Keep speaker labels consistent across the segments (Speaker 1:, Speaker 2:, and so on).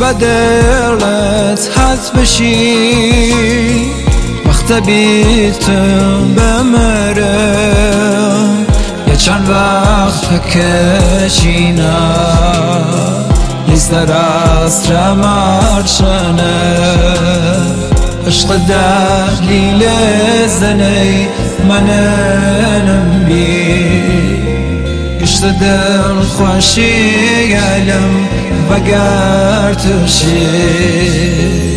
Speaker 1: دلت حد بشی وقت بیتم بمرم یه چند وقت کشینا لیستر از رمارشنه عشق دلیل زنی منم بی گشت دل خوشی علم وگر تشی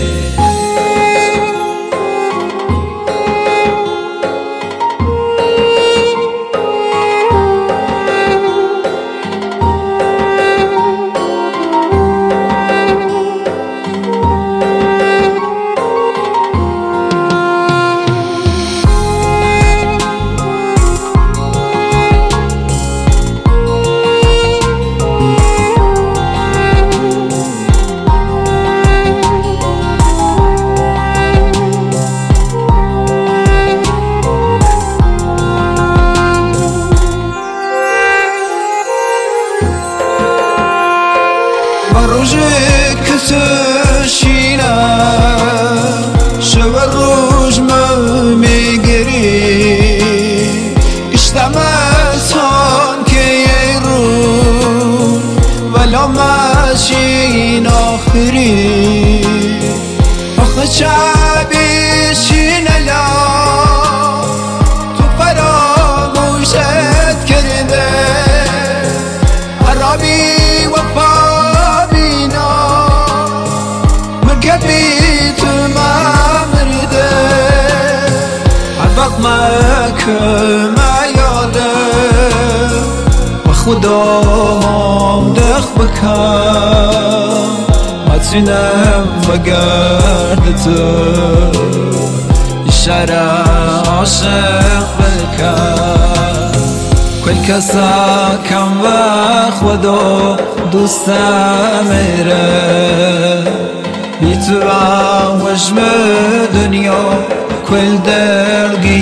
Speaker 2: روزی که تشینم شب روز من میگری اشتم از آن که یه روز ولا ماشین آخری آخه شبیشین الان تو فراموشت کرده عربی
Speaker 1: ما یادم و خودم دخ بکن متینم و گردت اشاره عاشق بکن کل کسا کم و خودو دوستم میره بی تو وجم دنیا کل درگی